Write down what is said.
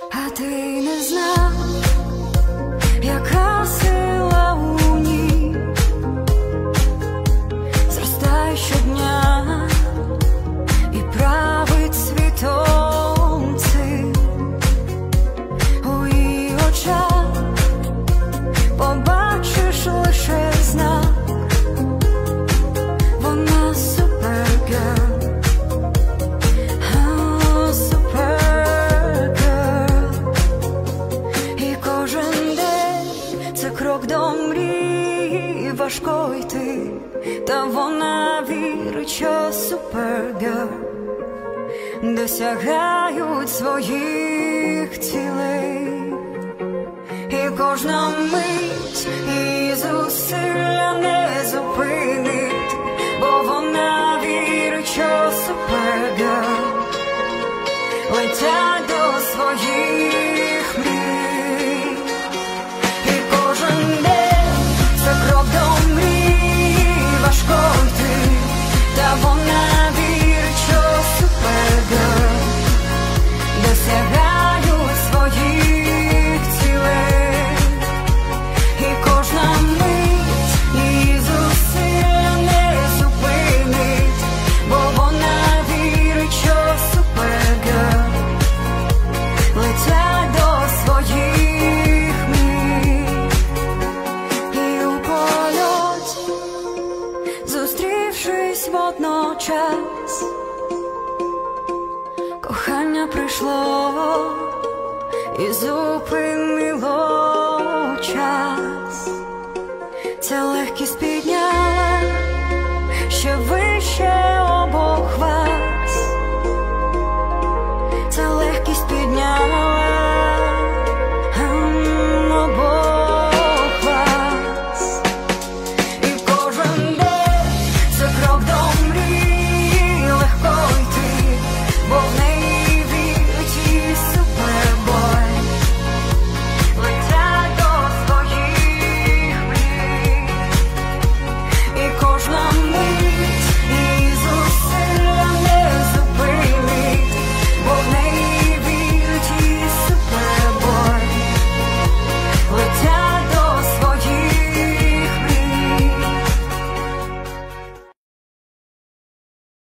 А ти не знав, яка сила у ній зростає щодня і править світом цим. У її очах побачиш лише знак. Вона супергерл, і кожен день це крок до мрії, важко йти, та вона вірить, що супергерл досягають своїх цілей. І кожна мить її зусилля не зупинить, бо вона вірить, що супергерл летять до своїх мрій. І кожен день це крок до мрії, важко йти, та вона вірить, що супергерл досягають своїх цілей. І кожна мить її зусилля не зупинить, бо вона вірить, що супергерл летять до своїх мрій. І у польоті, зустрівшись водночас, кохання прийшло і зупинило час. Ця легкість підняла